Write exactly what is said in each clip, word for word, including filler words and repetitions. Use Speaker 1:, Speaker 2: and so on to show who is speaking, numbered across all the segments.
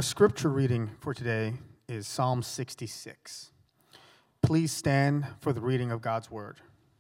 Speaker 1: Our scripture reading for today is Psalm sixty-six. Please stand for the reading of God's word.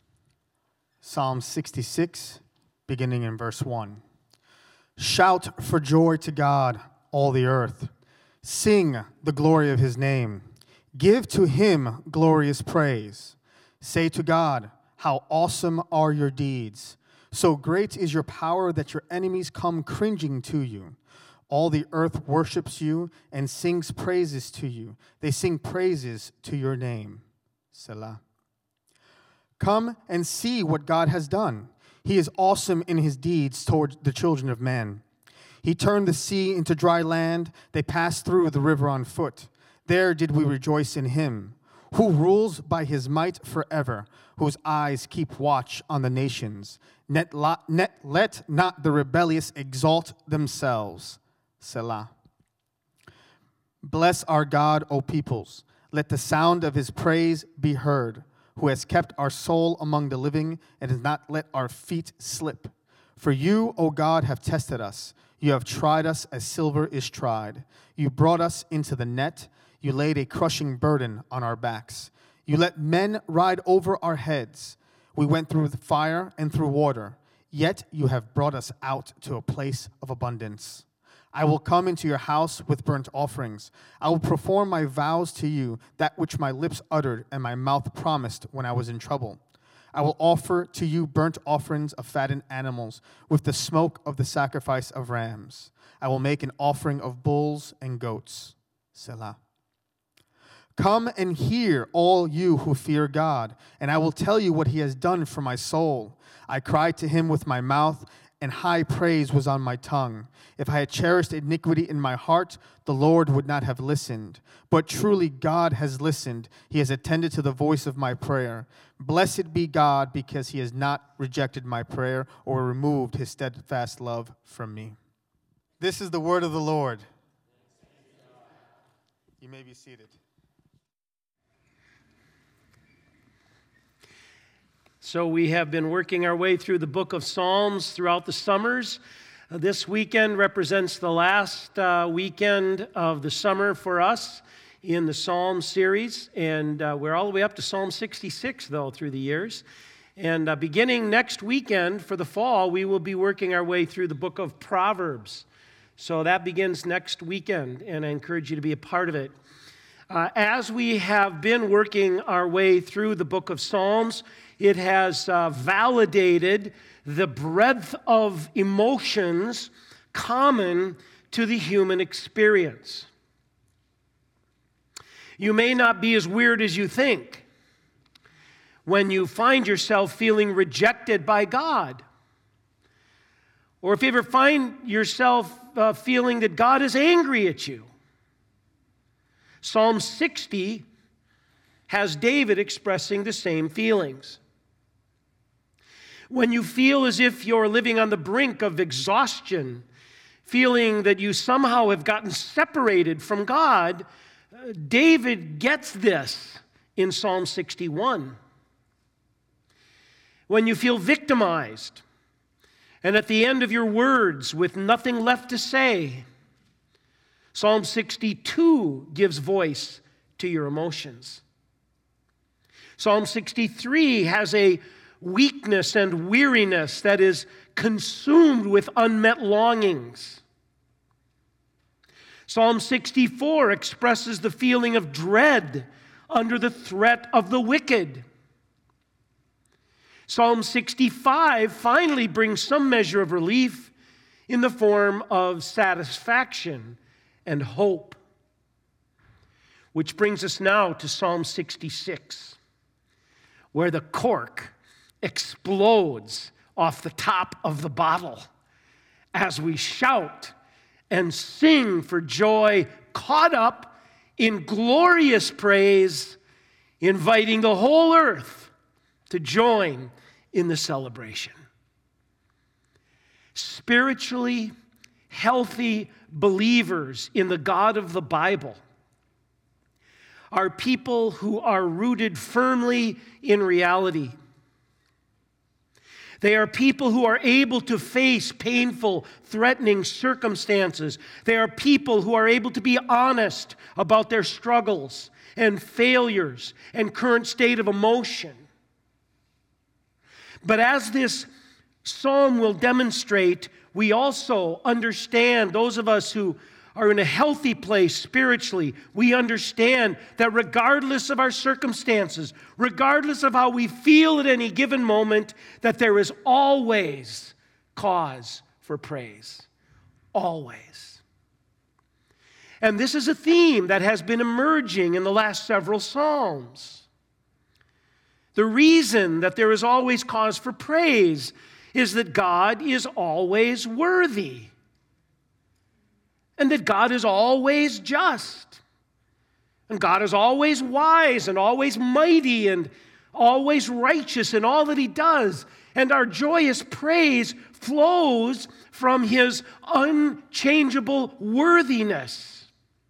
Speaker 1: Psalm sixty-six, beginning in verse one. Shout for joy to God, all the earth. Sing the glory of his name. Give to him glorious praise. Say to God, how awesome are your deeds. So great is your power that your enemies come cringing to you. All the earth worships you and sings praises to you. They sing praises to your name. Selah. Come and see what God has done. He is awesome in his deeds toward the children of men. He turned the sea into dry land. They passed through the river on foot. There did we rejoice in him, who rules by his might forever, whose eyes keep watch on the nations. Net, net, let not the rebellious exalt themselves. Selah. Bless our God, O peoples. Let the sound of his praise be heard, who has kept our soul among the living and has not let our feet slip. For you, O God, have tested us. You have tried us as silver is tried. You brought us into the net. You laid a crushing burden on our backs. You let men ride over our heads. We went through the fire and through water, yet you have brought us out to a place of abundance. I will come into your house with burnt offerings. I will perform my vows to you, that which my lips uttered and my mouth promised when I was in trouble. I will offer to you burnt offerings of fattened animals with the smoke of the sacrifice of rams. I will make an offering of bulls and goats. Selah. Come and hear, all you who fear God, and I will tell you what he has done for my soul. I cried to him with my mouth, and high praise was on my tongue. If I had cherished iniquity in my heart, the Lord would not have listened. But truly God has listened. He has attended to the voice of my prayer. Blessed be God, because he has not rejected my prayer or removed his steadfast love from me. This is the word of the Lord. You may be seated.
Speaker 2: So we have been working our way through the book of Psalms throughout the summers. Uh, this weekend represents the last uh, weekend of the summer for us in the Psalm series. And uh, we're all the way up to Psalm sixty-six, though, through the years. And uh, beginning next weekend for the fall, we will be working our way through the book of Proverbs. So that begins next weekend, and I encourage you to be a part of it. Uh, as we have been working our way through the book of Psalms, it has uh, validated the breadth of emotions common to the human experience. You may not be as weird as you think when you find yourself feeling rejected by God. Or if you ever find yourself uh, feeling that God is angry at you. Psalm sixty has David expressing the same feelings. When you feel as if you're living on the brink of exhaustion, feeling that you somehow have gotten separated from God, David gets this in Psalm sixty-one. When you feel victimized, and at the end of your words with nothing left to say, Psalm sixty-two gives voice to your emotions. Psalm sixty-three has a weakness and weariness that is consumed with unmet longings. Psalm sixty-four expresses the feeling of dread under the threat of the wicked. Psalm sixty-five finally brings some measure of relief in the form of satisfaction and hope. Which brings us now to Psalm sixty-six, where the cork explodes off the top of the bottle as we shout and sing for joy, caught up in glorious praise, inviting the whole earth to join in the celebration. Spiritually healthy believers in the God of the Bible are people who are rooted firmly in reality. They are people who are able to face painful, threatening circumstances. They are people who are able to be honest about their struggles and failures and current state of emotion. But as this psalm will demonstrate, we also understand, those of us who are in a healthy place spiritually, we understand that regardless of our circumstances, regardless of how we feel at any given moment, that there is always cause for praise. Always. And this is a theme that has been emerging in the last several psalms. The reason that there is always cause for praise is that God is always worthy. And that God is always just. And God is always wise and always mighty and always righteous in all that He does. And our joyous praise flows from His unchangeable worthiness.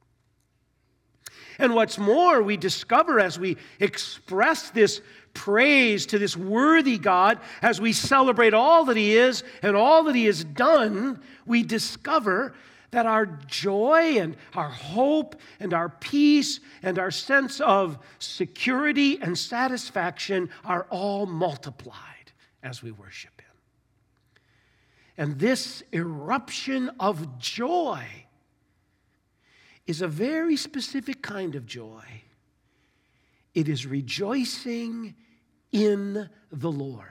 Speaker 2: And what's more, we discover as we express this praise to this worthy God, as we celebrate all that He is and all that He has done, we discover that our joy and our hope and our peace and our sense of security and satisfaction are all multiplied as we worship Him. And this eruption of joy is a very specific kind of joy. It is rejoicing in the Lord.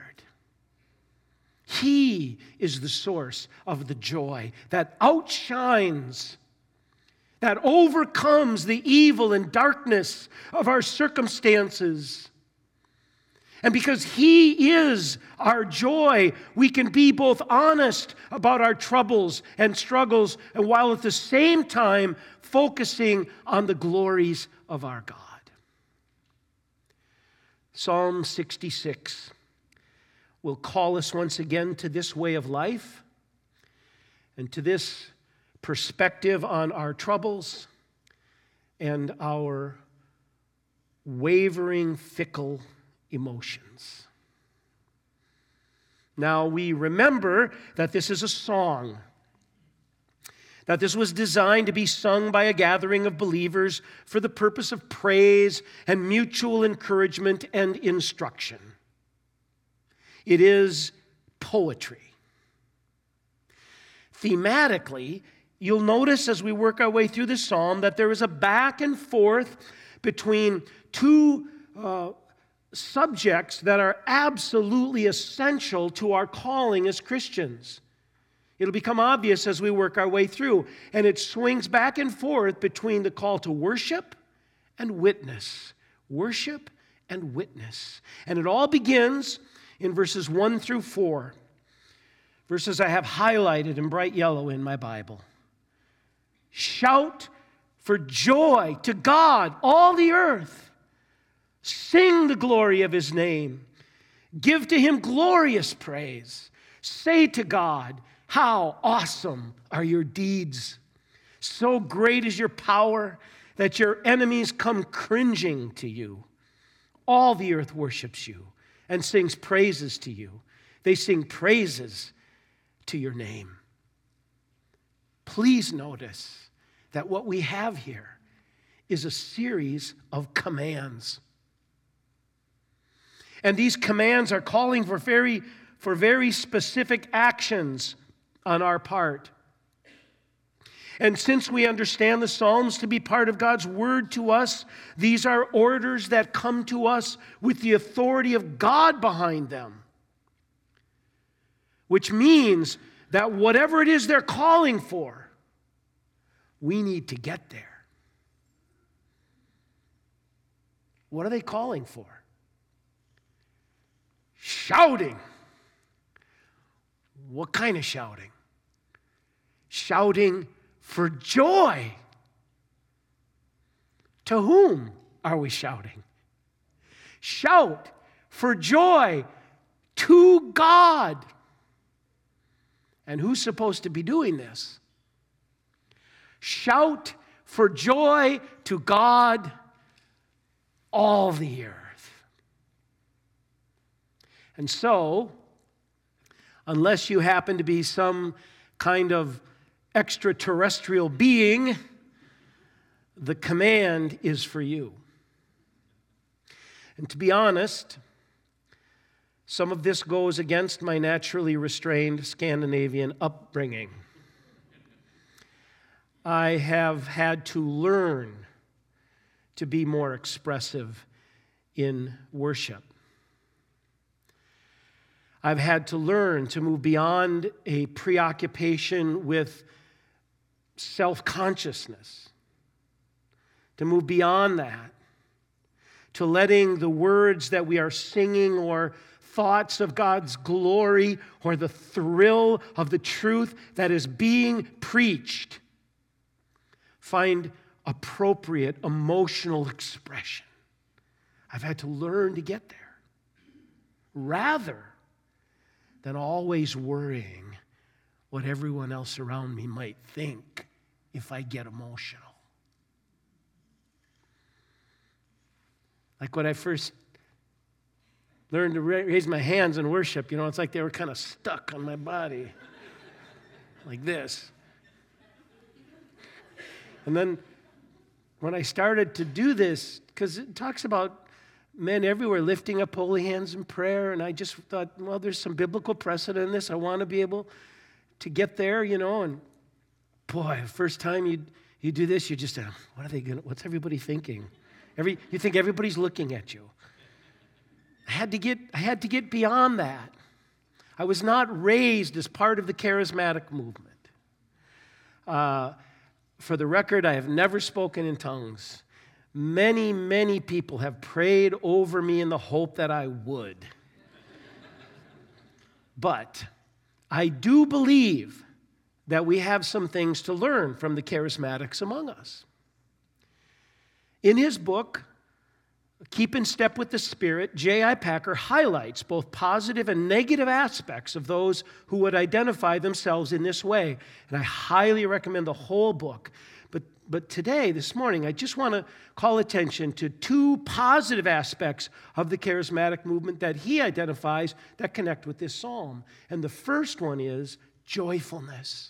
Speaker 2: He is the source of the joy that outshines, that overcomes the evil and darkness of our circumstances. And because He is our joy, we can be both honest about our troubles and struggles, and while at the same time focusing on the glories of our God. Psalm sixty-six will call us once again to this way of life and to this perspective on our troubles and our wavering, fickle emotions. Now, we remember that this is a song, that this was designed to be sung by a gathering of believers for the purpose of praise and mutual encouragement and instruction. It is poetry. Thematically, you'll notice as we work our way through the psalm that there is a back and forth between two uh, subjects that are absolutely essential to our calling as Christians. It'll become obvious as we work our way through, and it swings back and forth between the call to worship and witness. Worship and witness. And it all begins in verses one through four, verses I have highlighted in bright yellow in my Bible. Shout for joy to God, all the earth. Sing the glory of His name. Give to Him glorious praise. Say to God, how awesome are your deeds. So great is your power that your enemies come cringing to you. All the earth worships you and sings praises to you. They sing praises to your name. Please notice that what we have here is a series of commands. And these commands are calling for very, for very specific actions on our part. And since we understand the Psalms to be part of God's word to us, these are orders that come to us with the authority of God behind them. Which means that whatever it is they're calling for, we need to get there. What are they calling for? Shouting. What kind of shouting? Shouting for joy. To whom are we shouting? Shout for joy to God. And who's supposed to be doing this? Shout for joy to God, all the earth. And so, unless you happen to be some kind of extraterrestrial being, the command is for you. And to be honest, some of this goes against my naturally restrained Scandinavian upbringing. I have had to learn to be more expressive in worship. I've had to learn to move beyond a preoccupation with self-consciousness, to move beyond that, to letting the words that we are singing or thoughts of God's glory or the thrill of the truth that is being preached find appropriate emotional expression. I've had to learn to get there, rather than always worrying what everyone else around me might think if I get emotional. Like when I first learned to raise my hands in worship, you know, it's like they were kind of stuck on my body, like this. And then when I started to do this, because it talks about men everywhere lifting up holy hands in prayer, and I just thought, well, there's some biblical precedent in this. I want to be able to get there, you know, and boy, first time you you do this, you just, uh, what are they going to, what's everybody thinking? Every, you think everybody's looking at you. I had to get, I had to get beyond that. I was not raised as part of the charismatic movement. Uh, for the record, I have never spoken in tongues. Many, many people have prayed over me in the hope that I would. But I do believe that we have some things to learn from the charismatics among us. In his book, Keep in Step with the Spirit, J I. Packer highlights both positive and negative aspects of those who would identify themselves in this way. And I highly recommend the whole book. But, but today, this morning, I just want to call attention to two positive aspects of the charismatic movement that he identifies that connect with this psalm. And the first one is joyfulness.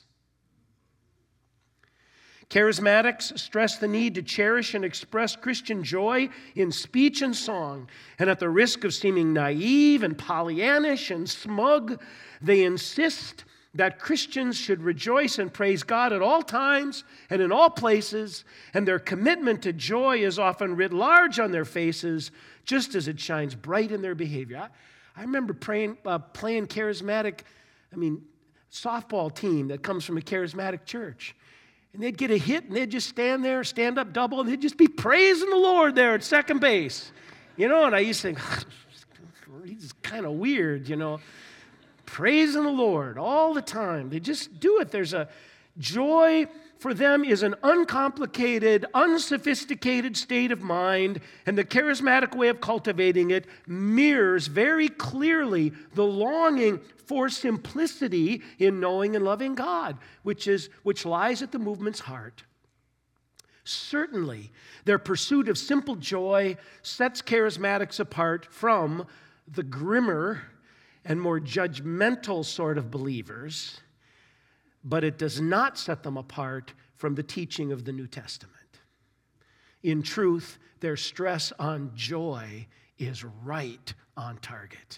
Speaker 2: Charismatics stress the need to cherish and express Christian joy in speech and song. And at the risk of seeming naive and Pollyannish and smug, they insist that Christians should rejoice and praise God at all times and in all places, and their commitment to joy is often writ large on their faces, just as it shines bright in their behavior. I, I remember praying, uh, playing charismatic, I mean, softball team that comes from a charismatic church. And they'd get a hit, and they'd just stand there, stand up double, and they'd just be praising the Lord there at second base. You know, and I used to think, he's kind of weird, you know. Praising the Lord all the time. They just do it. There's a joy for them is an uncomplicated, unsophisticated state of mind, and the charismatic way of cultivating it mirrors very clearly the longing for simplicity in knowing and loving God, which is which lies at the movement's heart. Certainly, their pursuit of simple joy sets charismatics apart from the grimmer and more judgmental sort of believers, but it does not set them apart from the teaching of the New Testament. In truth, their stress on joy is right on target.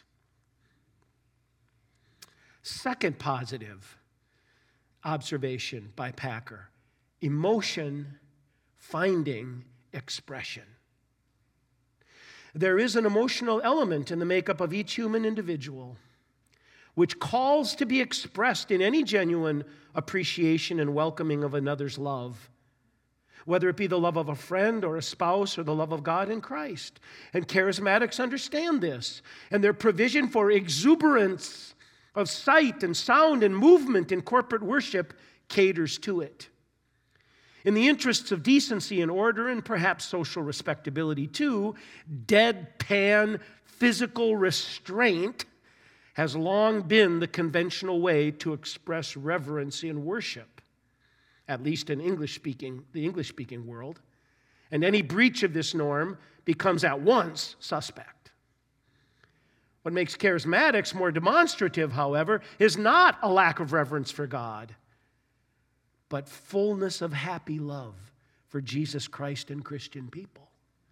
Speaker 2: Second positive observation by Packer: emotion finding expression. There is an emotional element in the makeup of each human individual which calls to be expressed in any genuine appreciation and welcoming of another's love, whether it be the love of a friend or a spouse or the love of God in Christ. And charismatics understand this, and their provision for exuberance of sight and sound and movement in corporate worship caters to it. In the interests of decency and order, and perhaps social respectability too, deadpan physical restraint has long been the conventional way to express reverence in worship, at least in English-speaking, the English-speaking world. And any breach of this norm becomes at once suspect. What makes charismatics more demonstrative, however, is not a lack of reverence for God, but fullness of happy love for Jesus Christ and Christian people.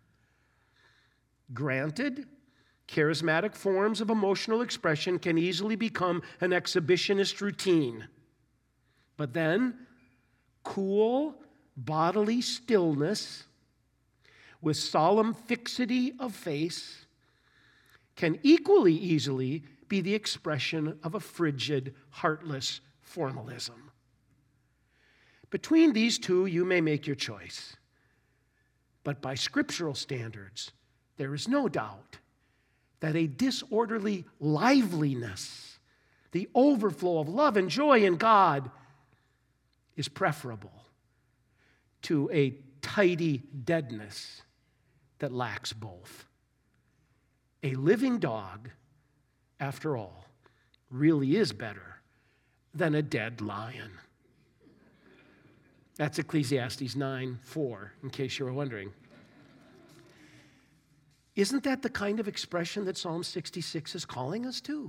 Speaker 2: Granted, charismatic forms of emotional expression can easily become an exhibitionist routine. But then, cool bodily stillness with solemn fixity of face can equally easily be the expression of a frigid, heartless formalism. Between these two, you may make your choice. But by scriptural standards, there is no doubt that a disorderly liveliness, the overflow of love and joy in God, is preferable to a tidy deadness that lacks both. A living dog, after all, really is better than a dead lion. That's Ecclesiastes nine four, in case you were wondering. Isn't that the kind of expression that Psalm sixty-six is calling us to?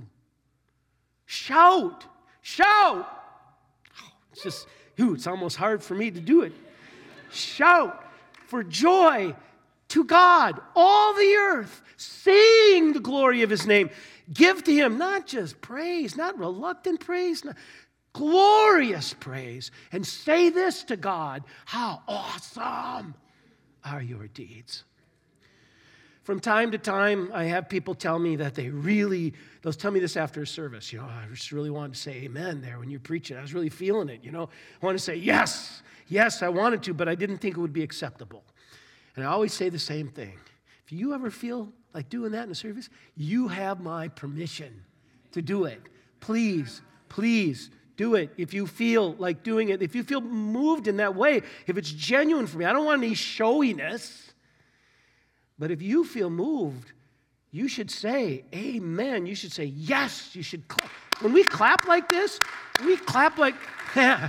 Speaker 2: Shout! Shout! Oh, it's just, ooh, it's almost hard for me to do it. Shout for joy to God, all the earth, sing the glory of his name. Give to him not just praise, not reluctant praise, not glorious praise. And say this to God, how awesome are your deeds. From time to time, I have people tell me that they really, they'll tell me this after a service, you know, I just really wanted to say amen there when you're preaching. I was really feeling it, you know. I want to say, yes, yes, I wanted to, but I didn't think it would be acceptable. And I always say the same thing. If you ever feel like doing that in a service, you have my permission to do it. Please, please do it. If you feel like doing it, if you feel moved in that way, if it's genuine for me, I don't want any showiness. But if you feel moved, you should say amen. You should say yes. You should clap. When we clap like this, we clap like, yeah.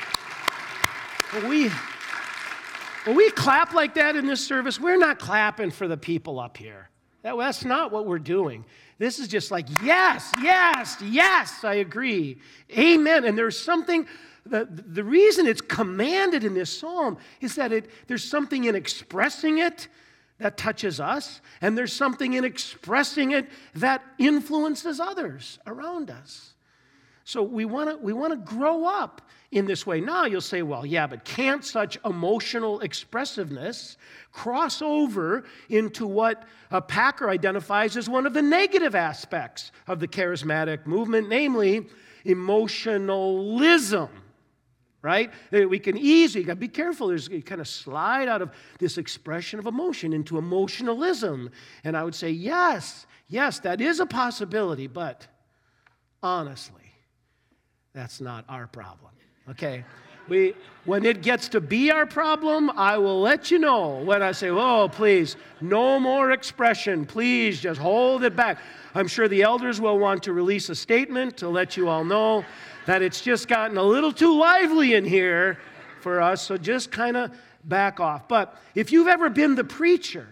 Speaker 2: When we, when we clap like that in this service, we're not clapping for the people up here. That, that's not what we're doing. This is just like, yes, yes, yes, I agree. Amen. And there's something, the, the reason it's commanded in this psalm is that it, there's something in expressing it that touches us, and there's something in expressing it that influences others around us. So we want to we want to grow up in this way. Now you'll say, well, yeah, but can't such emotional expressiveness cross over into what uh, Packer identifies as one of the negative aspects of the charismatic movement, namely emotionalism? Right? We can easily, you got to be careful, there's, you kind of slide out of this expression of emotion into emotionalism. And I would say, yes, yes, that is a possibility, but honestly, that's not our problem, okay? We, when it gets to be our problem, I will let you know when I say, oh, please, no more expression. Please just hold it back. I'm sure the elders will want to release a statement to let you all know that it's just gotten a little too lively in here for us, so just kind of back off. But if you've ever been the preacher,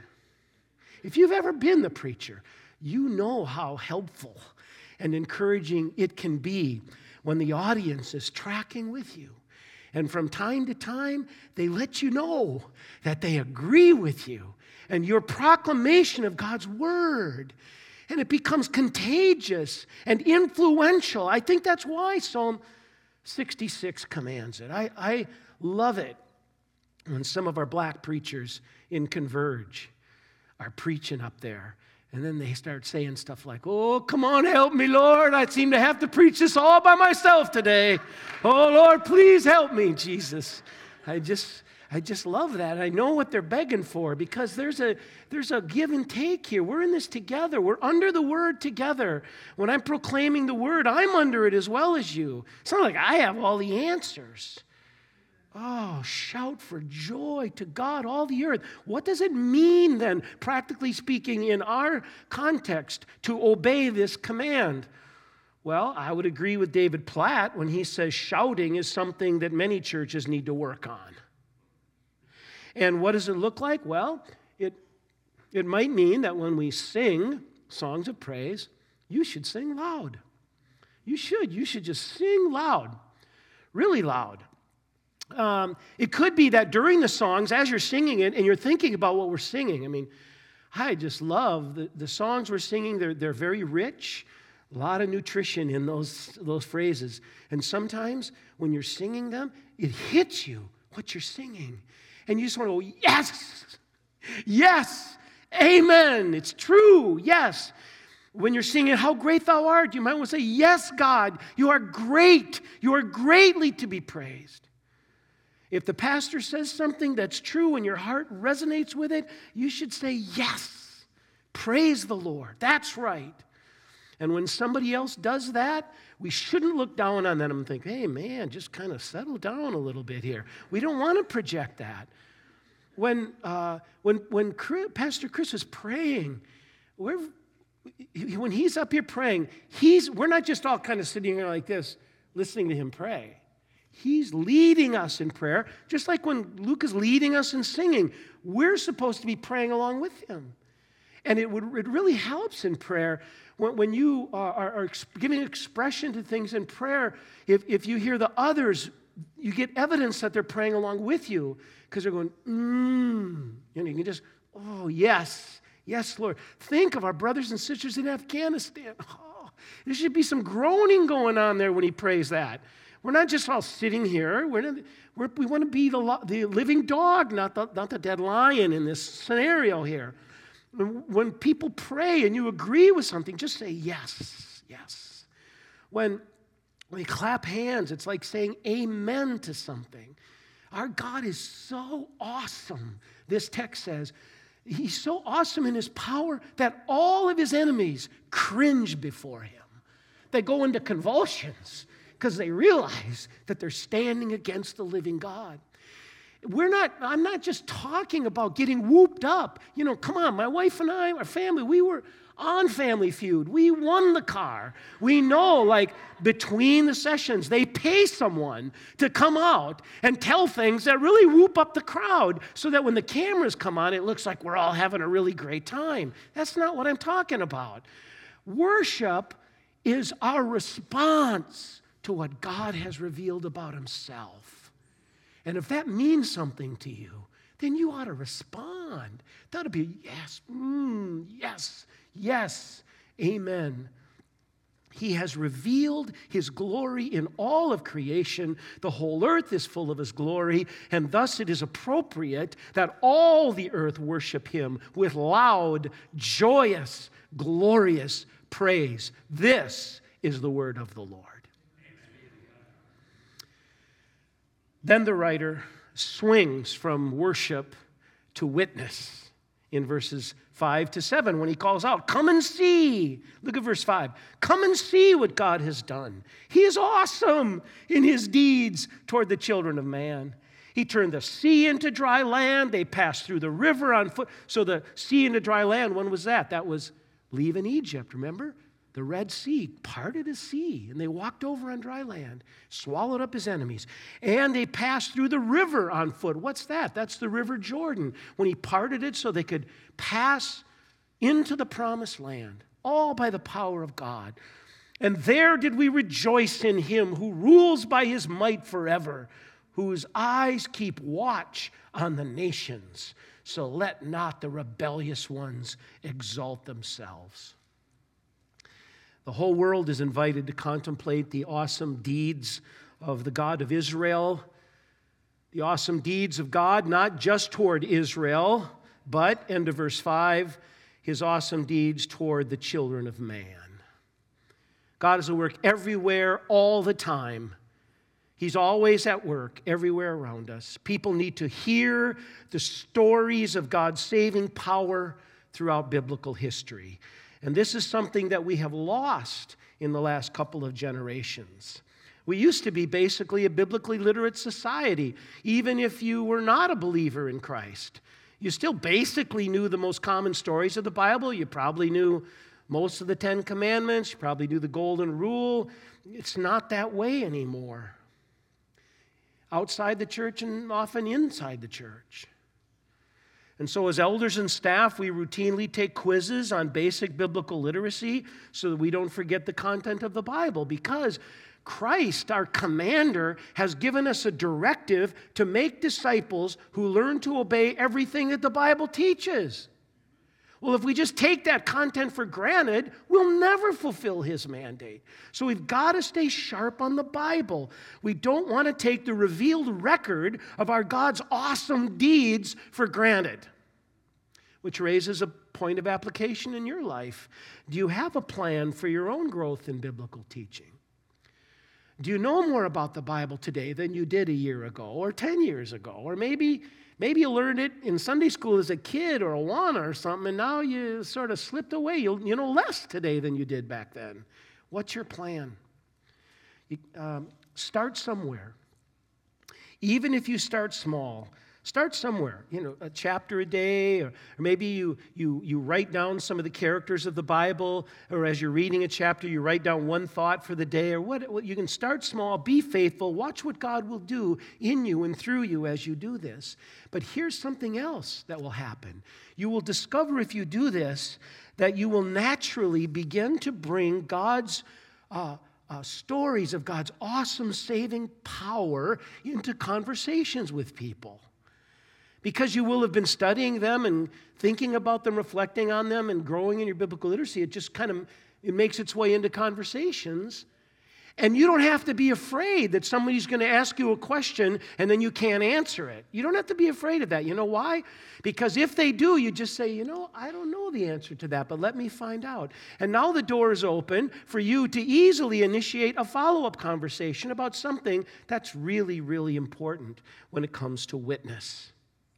Speaker 2: if you've ever been the preacher, you know how helpful and encouraging it can be when the audience is tracking with you. And from time to time, they let you know that they agree with you and your proclamation of God's word. And it becomes contagious and influential. I think that's why Psalm sixty-six commands it. I, I love it when some of our black preachers in Converge are preaching up there. And then they start saying stuff like, oh, come on, help me, Lord. I seem to have to preach this all by myself today. Oh, Lord, please help me, Jesus. I just... I just love that. I know what they're begging for because there's a there's a give and take here. We're in this together. We're under the word together. When I'm proclaiming the word, I'm under it as well as you. It's not like I have all the answers. Oh, shout for joy to God, all the earth. What does it mean then, practically speaking, in our context, to obey this command? Well, I would agree with David Platt when he says shouting is something that many churches need to work on. And what does it look like? Well, it, it might mean that when we sing songs of praise, you should sing loud. You should. You should just sing loud, really loud. Um, it could be that during the songs, as you're singing it, and you're thinking about what we're singing. I mean, I just love the, the songs we're singing. They're, they're very rich, a lot of nutrition in those, those phrases. And sometimes when you're singing them, it hits you what you're singing. And you just want to go, yes, yes, amen, it's true, yes. When you're singing, how great thou art, you might want to say, yes, God, you are great. You are greatly to be praised. If the pastor says something that's true and your heart resonates with it, you should say, yes, praise the Lord. That's right. And when somebody else does that, we shouldn't look down on them and think, hey, man, just kind of settle down a little bit here. We don't want to project that. When, uh, when, when Chris, Pastor Chris is praying, we're when he's up here praying, he's we're not just all kind of sitting here like this, listening to him pray. He's leading us in prayer, just like when Luke is leading us in singing. We're supposed to be praying along with him. And it would it really helps in prayer when, when you are, are, are giving expression to things in prayer. If, if you hear the others, you get evidence that they're praying along with you because they're going, mmm. And you can just, oh, yes. Yes, Lord. Think of our brothers and sisters in Afghanistan. Oh, there should be some groaning going on there when he prays that. We're not just all sitting here. We're not, we're, we want to be the, the living dog, not the, not the dead lion in this scenario here. When people pray and you agree with something, just say yes, yes. When we clap hands, it's like saying amen to something. Our God is so awesome, this text says. He's so awesome in his power that all of his enemies cringe before him. They go into convulsions because they realize that they're standing against the living God. We're not, I'm not just talking about getting whooped up. You know, come on, my wife and I, our family, we were on Family Feud. We won the car. We know, like, between the sessions, they pay someone to come out and tell things that really whoop up the crowd so that when the cameras come on, it looks like we're all having a really great time. That's not what I'm talking about. Worship is our response to what God has revealed about himself. And if that means something to you, then you ought to respond. That ought to be, yes, mm, yes, yes, amen. He has revealed his glory in all of creation. The whole earth is full of his glory, and thus it is appropriate that all the earth worship him with loud, joyous, glorious praise. This is the word of the Lord. Then the writer swings from worship to witness in verses five to seven when he calls out, come and see. Look at verse five. Come and see what God has done. He is awesome in his deeds toward the children of man. He turned the sea into dry land. They passed through the river on foot. So the sea into dry land, when was that? That was leaving Egypt, remember? The Red Sea parted a sea, and they walked over on dry land, swallowed up his enemies. And they passed through the river on foot. What's that? That's the River Jordan, when he parted it so they could pass into the promised land, all by the power of God. And there did we rejoice in him who rules by his might forever, whose eyes keep watch on the nations. So let not the rebellious ones exalt themselves. The whole world is invited to contemplate the awesome deeds of the God of Israel, the awesome deeds of God, not just toward Israel, but, end of verse five, his awesome deeds toward the children of man. God is at work everywhere, all the time. He's always at work everywhere around us. People need to hear the stories of God's saving power throughout biblical history. And this is something that we have lost in the last couple of generations. We used to be basically a biblically literate society, even if you were not a believer in Christ. You still basically knew the most common stories of the Bible. You probably knew most of the Ten Commandments. You probably knew the Golden Rule. It's not that way anymore. Outside the church and often inside the church. And so as elders and staff, we routinely take quizzes on basic biblical literacy so that we don't forget the content of the Bible, because Christ, our commander, has given us a directive to make disciples who learn to obey everything that the Bible teaches. Well, if we just take that content for granted, we'll never fulfill his mandate. So we've got to stay sharp on the Bible. We don't want to take the revealed record of our God's awesome deeds for granted. Which raises a point of application in your life. Do you have a plan for your own growth in biblical teaching? Do you know more about the Bible today than you did a year ago or ten years ago? Or maybe Maybe you learned it in Sunday school as a kid or Awana or something, and now you sort of slipped away. You, you know less today than you did back then. What's your plan? You, um, start somewhere. Even if you start small, start somewhere. You know, a chapter a day, or, or maybe you, you, you write down some of the characters of the Bible, or as you're reading a chapter, you write down one thought for the day, or what, what you can start small, be faithful, watch what God will do in you and through you as you do this. But here's something else that will happen. You will discover if you do this that you will naturally begin to bring God's uh, uh, stories of God's awesome saving power into conversations with people. Because you will have been studying them and thinking about them, reflecting on them, and growing in your biblical literacy, it just kind of it makes its way into conversations. And you don't have to be afraid that somebody's going to ask you a question and then you can't answer it. You don't have to be afraid of that. You know why? Because if they do, you just say, you know, I don't know the answer to that, but let me find out. And now the door is open for you to easily initiate a follow-up conversation about something that's really, really important when it comes to witness.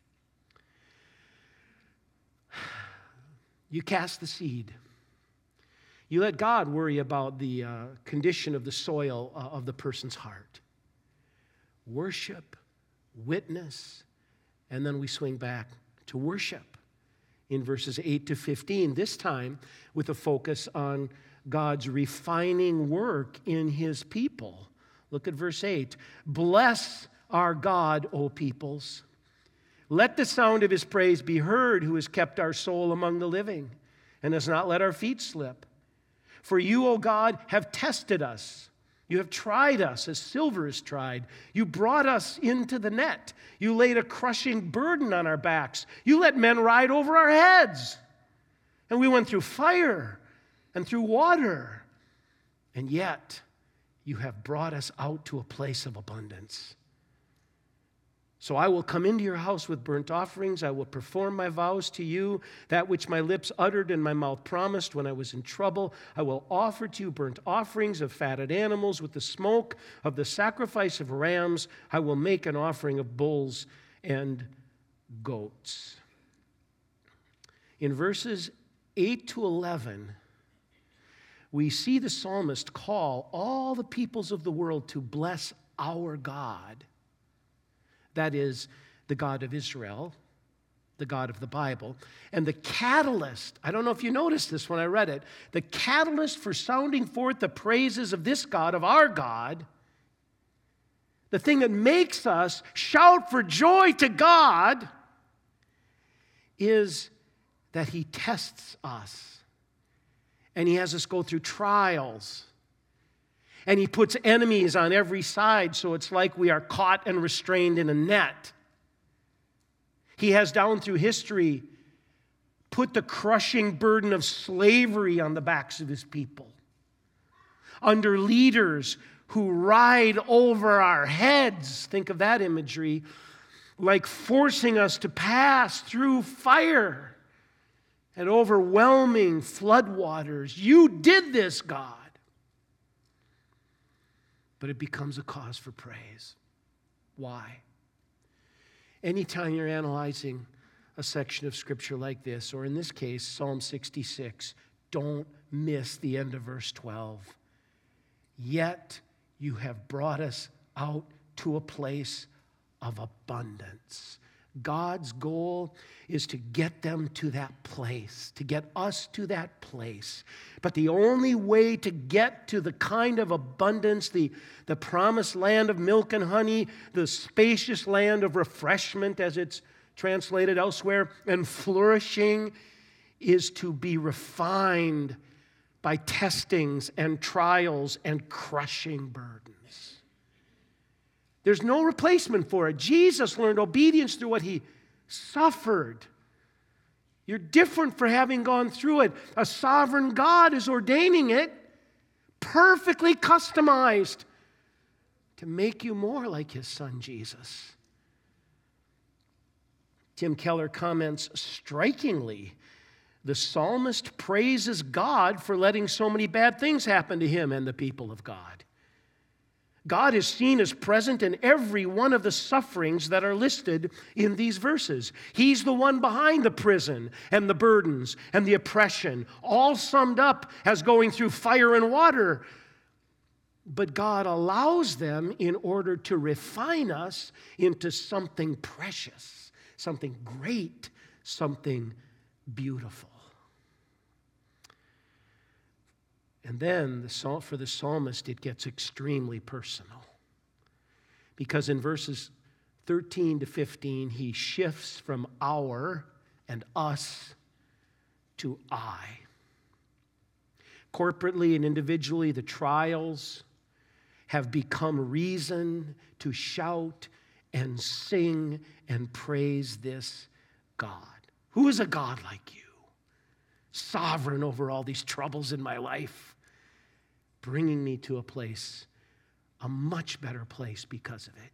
Speaker 2: You cast the seed. You let God worry about the uh, condition of the soil uh, of the person's heart. Worship, witness, and then we swing back to worship in verses eight to fifteen, this time with a focus on God's refining work in his people. Look at verse eight. Bless our God, O peoples. Let the sound of his praise be heard, who has kept our soul among the living and has not let our feet slip. For you, O God, have tested us. You have tried us as silver is tried. You brought us into the net. You laid a crushing burden on our backs. You let men ride over our heads. And we went through fire and through water. And yet, you have brought us out to a place of abundance. So I will come into your house with burnt offerings. I will perform my vows to you, that which my lips uttered and my mouth promised when I was in trouble. I will offer to you burnt offerings of fatted animals with the smoke of the sacrifice of rams. I will make an offering of bulls and goats. In verses eight to eleven, we see the psalmist call all the peoples of the world to bless our God. That is the God of Israel, the God of the Bible. And the catalyst, I don't know if you noticed this when I read it, the catalyst for sounding forth the praises of this God, of our God, the thing that makes us shout for joy to God, is that he tests us. And he has us go through trials. And he puts enemies on every side, so it's like we are caught and restrained in a net. He has down through history put the crushing burden of slavery on the backs of his people, under leaders who ride over our heads. Think of that imagery, like forcing us to pass through fire and overwhelming floodwaters. You did this, God. But it becomes a cause for praise. Why? Anytime you're analyzing a section of Scripture like this, or in this case, Psalm sixty-six, don't miss the end of verse twelve. Yet you have brought us out to a place of abundance. God's goal is to get them to that place, to get us to that place. But the only way to get to the kind of abundance, the, the promised land of milk and honey, the spacious land of refreshment, as it's translated elsewhere, and flourishing is to be refined by testings and trials and crushing burdens. There's no replacement for it. Jesus learned obedience through what he suffered. You're different for having gone through it. A sovereign God is ordaining it, perfectly customized to make you more like his son Jesus. Tim Keller comments, strikingly, the psalmist praises God for letting so many bad things happen to him and the people of God. God is seen as present in every one of the sufferings that are listed in these verses. He's the one behind the prison and the burdens and the oppression, all summed up as going through fire and water. But God allows them in order to refine us into something precious, something great, something beautiful. And then the, for the psalmist, it gets extremely personal. Because in verses thirteen to fifteen, he shifts from our and us to I. Corporately and individually, the trials have become reason to shout and sing and praise this God. Who is a God like you? Sovereign over all these troubles in my life, bringing me to a place, a much better place because of it.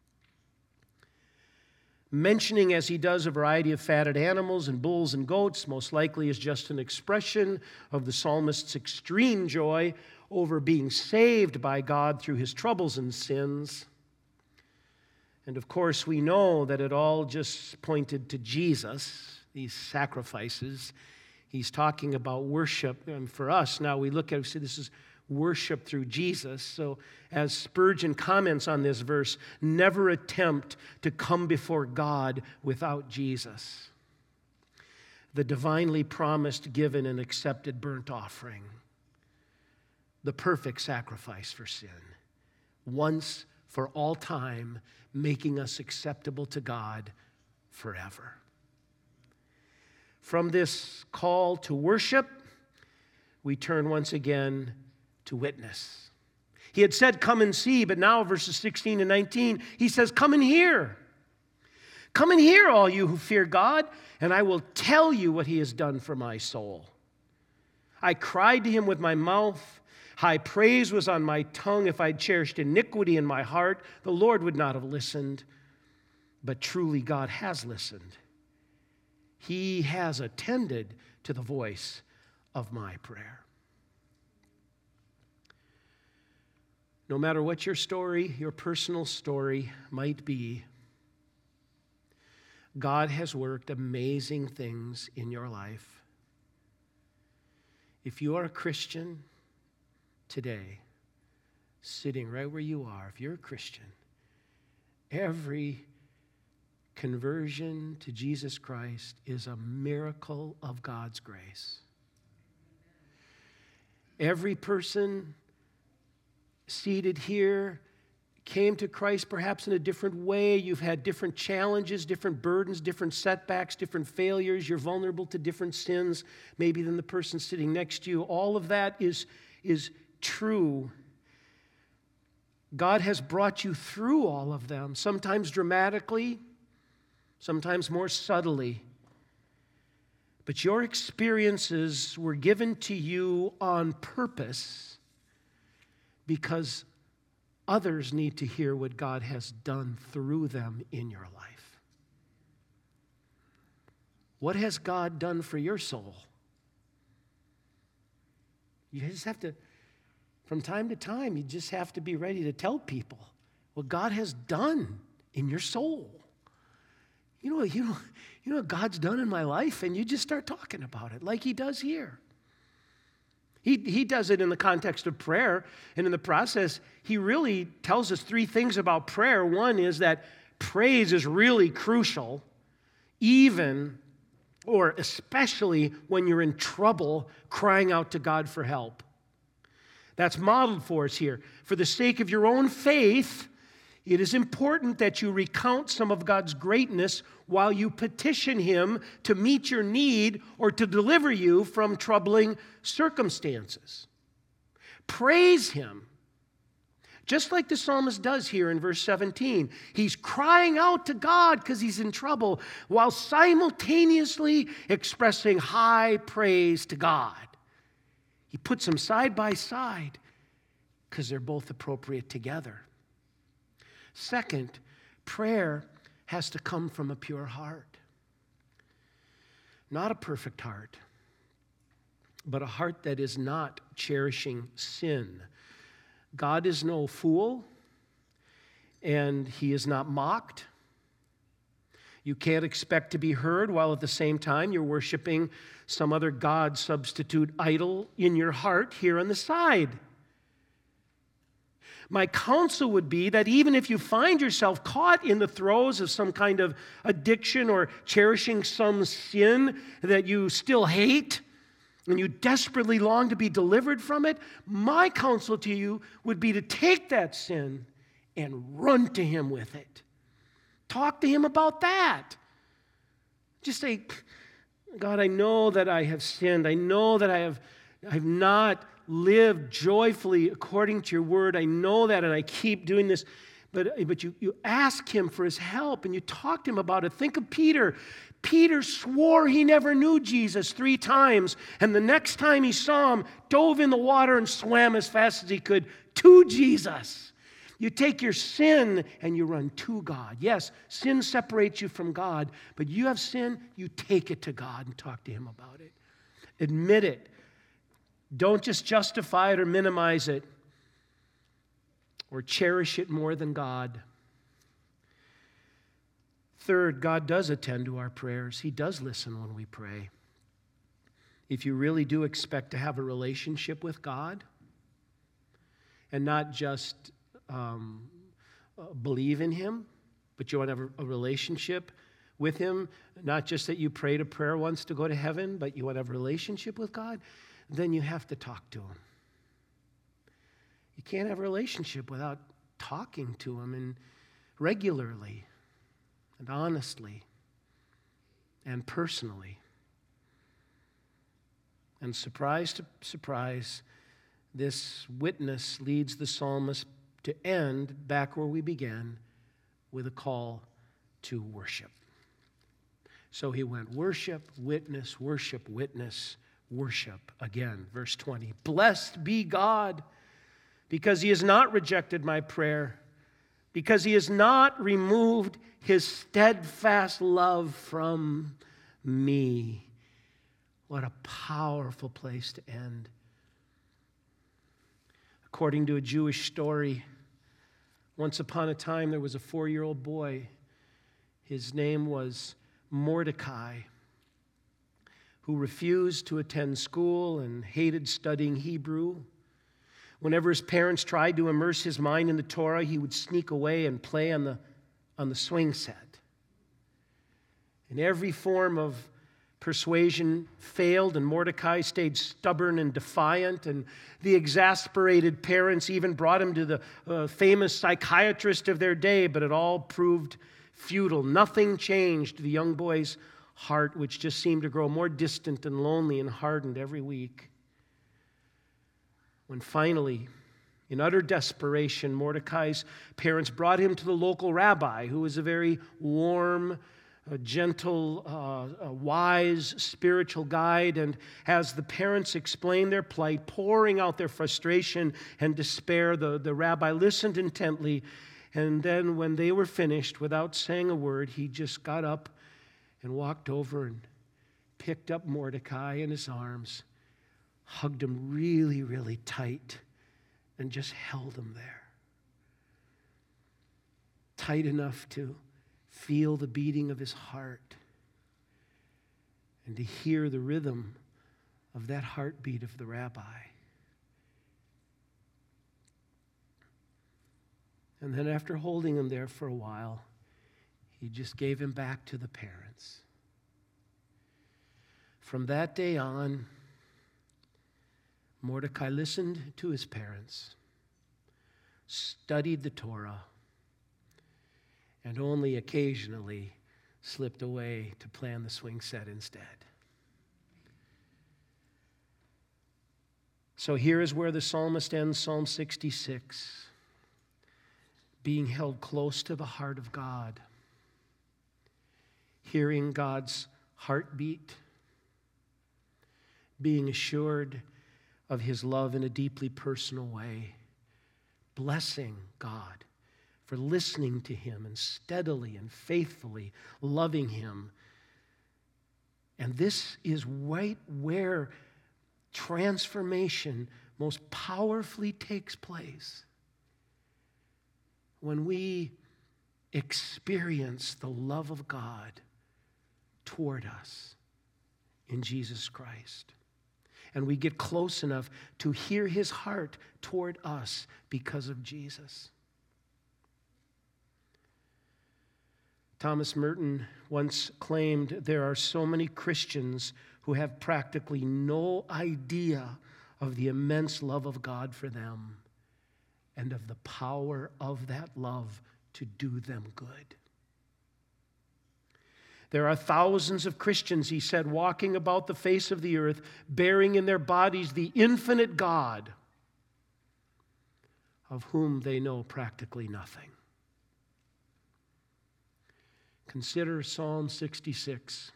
Speaker 2: Mentioning, as he does, a variety of fatted animals and bulls and goats, most likely is just an expression of the psalmist's extreme joy over being saved by God through his troubles and sins. And of course, we know that it all just pointed to Jesus, these sacrifices. He's talking about worship. And for us, now we look at it, we say this is worship through Jesus. So as Spurgeon comments on this verse, never attempt to come before God without Jesus, the divinely promised, given, and accepted burnt offering, the perfect sacrifice for sin, once for all time, making us acceptable to God forever. From this call to worship, we turn once again to witness. He had said, come and see, but now verses sixteen and nineteen, he says, come and hear. Come and hear, all you who fear God, and I will tell you what he has done for my soul. I cried to him with my mouth. High praise was on my tongue. If I'd cherished iniquity in my heart, the Lord would not have listened. But truly God has listened. He has attended to the voice of my prayer. No matter what your story, your personal story might be, God has worked amazing things in your life. If you are a Christian today, sitting right where you are, if you're a Christian, every conversion to Jesus Christ is a miracle of God's grace. Every person seated here came to Christ perhaps in a different way. You've had different challenges, different burdens, different setbacks, different failures. You're vulnerable to different sins, maybe than the person sitting next to you. All of that is, is true. God has brought you through all of them, sometimes dramatically, sometimes more subtly. But your experiences were given to you on purpose because others need to hear what God has done through them in your life. What has God done for your soul? You just have to, from time to time, you just have to be ready to tell people what God has done in your soul. You know, you know, you know what God's done in my life, and you just start talking about it like he does here. He, he does it in the context of prayer, and in the process, he really tells us three things about prayer. One is that praise is really crucial, even or especially when you're in trouble, crying out to God for help. That's modeled for us here. For the sake of your own faith, It is important that you recount some of God's greatness while you petition Him to meet your need or to deliver you from troubling circumstances. Praise Him, just like the psalmist does here in verse seventeen. He's crying out to God because he's in trouble while simultaneously expressing high praise to God. He puts them side by side because they're both appropriate together. Second, prayer has to come from a pure heart. Not a perfect heart, but a heart that is not cherishing sin. God is no fool, and He is not mocked. You can't expect to be heard while at the same time you're worshiping some other God substitute idol in your heart here on the side. My counsel would be that even if you find yourself caught in the throes of some kind of addiction or cherishing some sin that you still hate, and you desperately long to be delivered from it, my counsel to you would be to take that sin and run to Him with it. Talk to Him about that. Just say, God, I know that I have sinned. I know that I have, I have not lived joyfully according to your word. I know that, and I keep doing this. But, but you, you ask Him for His help, and you talk to Him about it. Think of Peter. Peter swore he never knew Jesus three times, and the next time he saw Him, dove in the water and swam as fast as he could to Jesus. You take your sin and you run to God. Yes, sin separates you from God, but you have sin, you take it to God and talk to Him about it. Admit it. Don't just justify it or minimize it or cherish it more than God. Third, God does attend to our prayers. He does listen when we pray. If you really do expect to have a relationship with God and not just um, believe in Him, but you want to have a relationship with Him, not just that you prayed a prayer once to go to heaven, but you want to have a relationship with God, then you have to talk to Him. You can't have a relationship without talking to Him and regularly and honestly and personally. And surprise to surprise, this witness leads the psalmist to end back where we began with a call to worship. So he went worship, witness, worship, witness, worship again. Verse twenty, blessed be God, because He has not rejected my prayer, because He has not removed His steadfast love from me. What a powerful place to end. According to a Jewish story, once upon a time there was a four-year-old boy. His name was Mordecai, who refused to attend school and hated studying Hebrew. Whenever his parents tried to immerse his mind in the Torah, he would sneak away and play on the, on the swing set. And every form of persuasion failed, and Mordecai stayed stubborn and defiant, and the exasperated parents even brought him to the uh, famous psychiatrist of their day, but it all proved futile. Nothing changed the young boy's heart, which just seemed to grow more distant and lonely and hardened every week. When finally, in utter desperation, Mordecai's parents brought him to the local rabbi, who was a very warm, a gentle, uh, a wise, spiritual guide. And as the parents explained their plight, pouring out their frustration and despair, the, the rabbi listened intently. And then when they were finished, without saying a word, he just got up and walked over and picked up Mordecai in his arms, hugged him really, really tight, and just held him there. Tight enough to feel the beating of his heart and to hear the rhythm of that heartbeat of the rabbi. And then after holding him there for a while, he just gave him back to the parents. From that day on, Mordecai listened to his parents, studied the Torah, and only occasionally slipped away to plan the swing set instead. So here is where the psalmist ends Psalm sixty-six, being held close to the heart of God, hearing God's heartbeat, being assured of his love in a deeply personal way, blessing God for listening to him and steadily and faithfully loving him. And this is right where transformation most powerfully takes place. When we experience the love of God toward us in Jesus Christ. And we get close enough to hear his heart toward us because of Jesus. Thomas Merton once claimed there are so many Christians who have practically no idea of the immense love of God for them and of the power of that love to do them good. There are thousands of Christians, he said, walking about the face of the earth, bearing in their bodies the infinite God, of whom they know practically nothing. Consider Psalm sixty-six,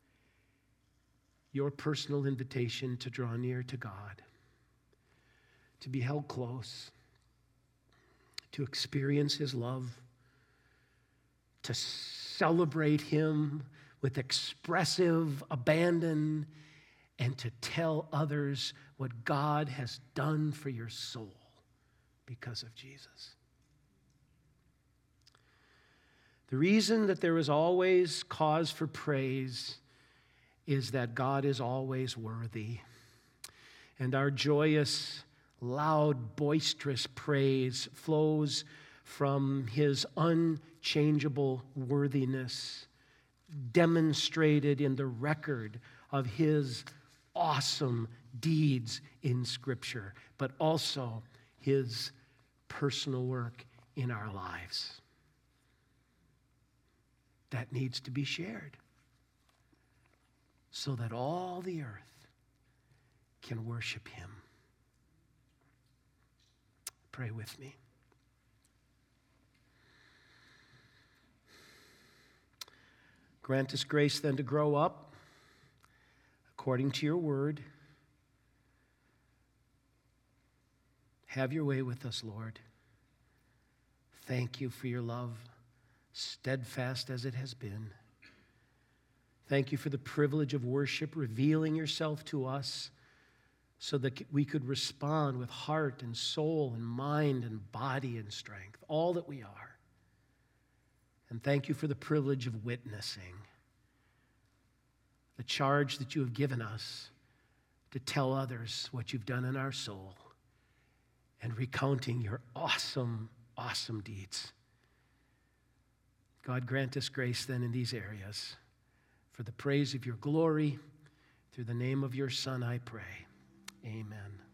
Speaker 2: your personal invitation to draw near to God, to be held close, to experience his love, to celebrate him with expressive abandon, and to tell others what God has done for your soul because of Jesus. The reason that there is always cause for praise is that God is always worthy. And our joyous, loud, boisterous praise flows from his unchangeable worthiness, demonstrated in the record of his awesome deeds in Scripture, but also his personal work in our lives. That needs to be shared so that all the earth can worship him. Pray with me. Grant us grace then to grow up according to your word. Have your way with us, Lord. Thank you for your love, steadfast as it has been. Thank you for the privilege of worship, revealing yourself to us so that we could respond with heart and soul and mind and body and strength, all that we are. And thank you for the privilege of witnessing, the charge that you have given us to tell others what you've done in our soul and recounting your awesome, awesome deeds. God, grant us grace then in these areas for the praise of your glory. Through the name of your Son, I pray. Amen.